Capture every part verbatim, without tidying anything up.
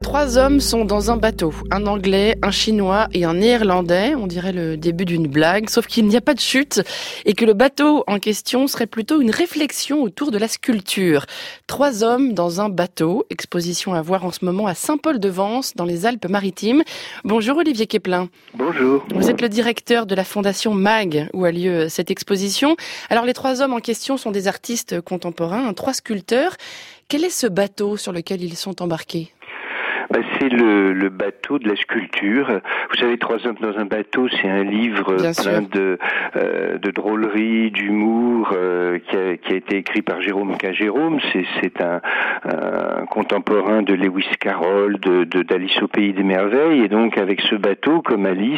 Trois hommes sont dans un bateau, un Anglais, un Chinois et un Néerlandais. On dirait le début d'une blague, sauf qu'il n'y a pas de chute et que le bateau en question serait plutôt une réflexion autour de la sculpture. Trois hommes dans un bateau, exposition à voir en ce moment à Saint-Paul-de-Vence dans les Alpes-Maritimes. Bonjour Olivier Quéplin. Bonjour. Vous êtes le directeur de la Fondation M A G où a lieu cette exposition. Alors les trois hommes en question sont des artistes contemporains, trois sculpteurs. Quel est ce bateau sur lequel ils sont embarqués ? Ben, c'est le, le bateau de la sculpture. Vous savez, Trois hommes dans un bateau, c'est un livre Bien plein sûr. de, euh, de drôleries, d'humour, euh, qui, a, qui a été écrit par Jérôme K. Jérôme. C'est, c'est un, un contemporain de Lewis Carroll, de, de, d'Alice au Pays des Merveilles. Et donc, avec ce bateau, comme Alice,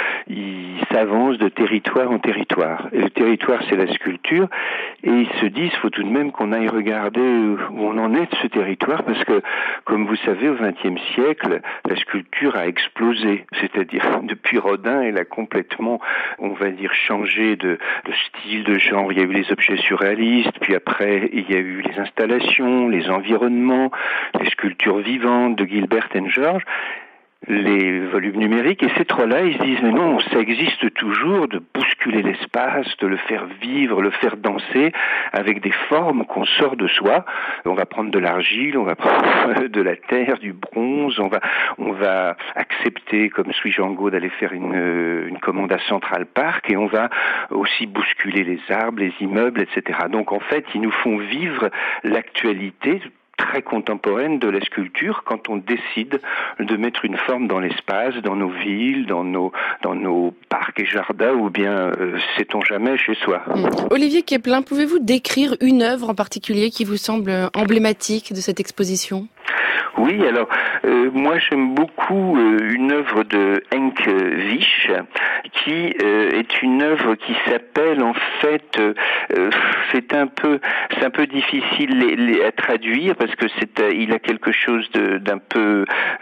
il s'avance de territoire en territoire. Et le territoire, c'est la sculpture. Et ils se disent, faut tout de même qu'on aille regarder où on en est de ce territoire, parce que, comme vous savez, au vingtième siècle, la sculpture a explosé. C'est-à-dire, depuis Rodin, elle a complètement, on va dire, changé de, de style, de genre. Il y a eu les objets surréalistes, puis après, il y a eu les installations, les environnements, les sculptures vivantes de Gilbert and George, les volumes numériques, et ces trois-là, ils se disent, mais non, ça existe toujours, de bousculer l'espace, de le faire vivre, le faire danser, avec des formes qu'on sort de soi. On va prendre de l'argile, on va prendre de la terre, du bronze, on va, on va accepter, comme Sui Django, d'aller faire une, une commande à Central Park, et on va aussi bousculer les arbres, les immeubles, et cetera. Donc, en fait, ils nous font vivre l'actualité très contemporaine de la sculpture quand on décide de mettre une forme dans l'espace, dans nos villes, dans nos, dans nos parcs et jardins, ou bien, euh, sait-on jamais, chez soi. Mmh. Olivier Quéplin, pouvez-vous décrire une œuvre en particulier qui vous semble emblématique de cette exposition ? Oui, alors euh, moi j'aime beaucoup euh, une œuvre de Henk Wiesch qui euh, est une œuvre qui s'appelle en fait, euh, c'est un peu, c'est un peu difficile les, les, à traduire parce que c'est, euh, il a quelque chose de, d'un peu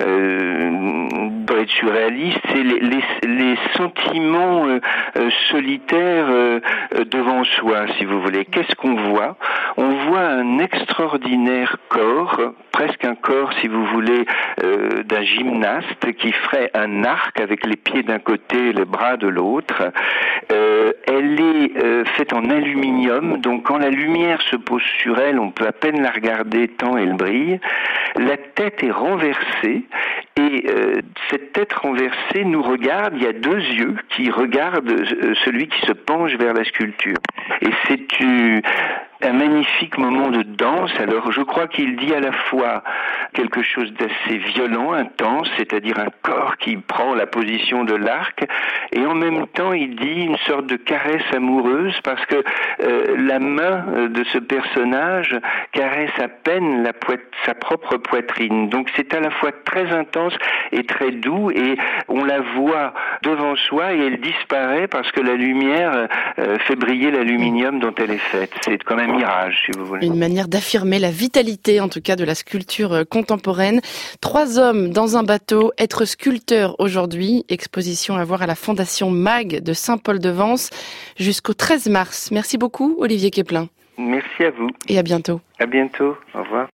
euh, surréaliste. C'est les, les, les sentiments euh, euh, solitaires euh, devant soi, si vous voulez. Qu'est-ce qu'on voit ? On voit un extraordinaire corps, presque un corps, si vous voulez, euh, d'un gymnaste qui ferait un arc avec les pieds d'un côté et les bras de l'autre. Euh, elle est euh, faite en aluminium, donc quand la lumière se pose sur elle, on peut à peine la regarder tant elle brille. La tête est renversée et euh, cette tête renversée nous regarde. Il y a deux yeux qui regardent euh, celui qui se penche vers la sculpture. Et c'est une... un magnifique moment de danse. Alors, je crois qu'il dit à la fois quelque chose d'assez violent, intense, c'est-à-dire un corps qui prend la position de l'arc, et en même temps, il dit une sorte de caresse amoureuse, parce que euh, la main de ce personnage caresse à peine la poit- sa propre poitrine. Donc, c'est à la fois très intense et très doux, et on la voit devant soi, et elle disparaît parce que la lumière euh, fait briller l'aluminium dont elle est faite. C'est quand même un mirage, si vous voulez. Une manière d'affirmer la vitalité, en tout cas, de la sculpture contemporaine. Trois hommes dans un bateau, être sculpteur aujourd'hui. Exposition à voir à la Fondation M A G de Saint-Paul-de-Vence jusqu'au treize mars. Merci beaucoup, Olivier Quéplin. Merci à vous. Et à bientôt. À bientôt. Au revoir.